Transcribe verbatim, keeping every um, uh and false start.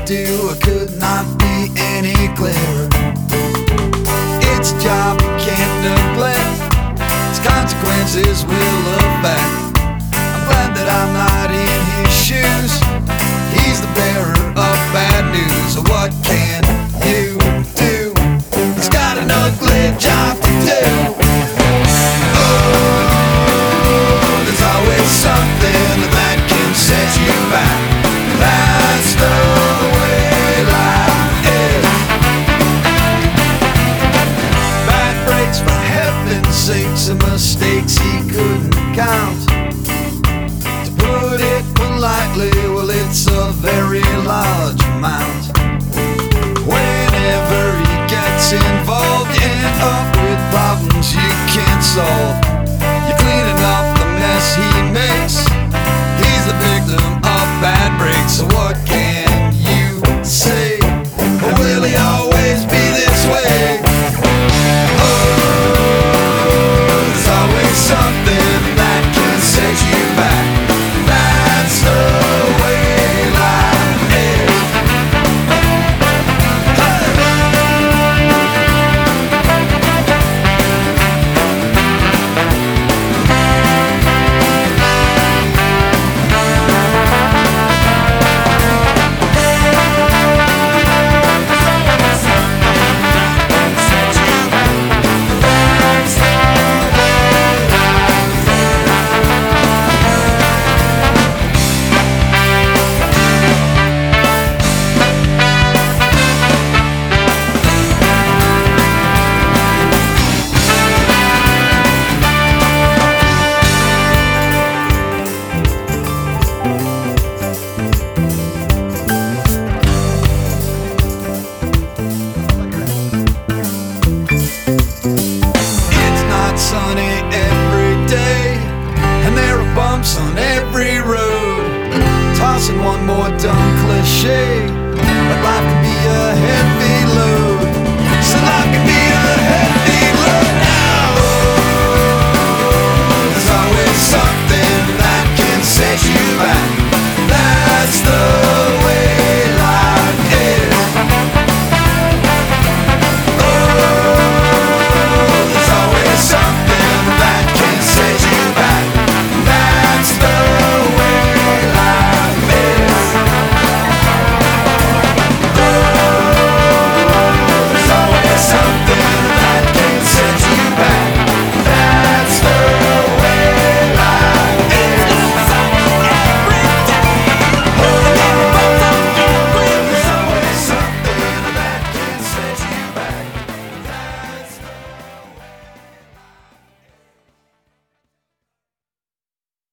do could not be any clearer. It's a job you can't neglect, its consequences will affect. I'm glad that I'm not in his shoes, he's the bearer of bad news. What can you do? He's got an ugly job to do. Oh, there's always something that can set you back. That's the way life is. Bad breaks, for heaven's sakes, and mistakes he couldn't count. To put it politely, well, it's a very large amount. Whenever he gets involved, you end up with problems you can't solve.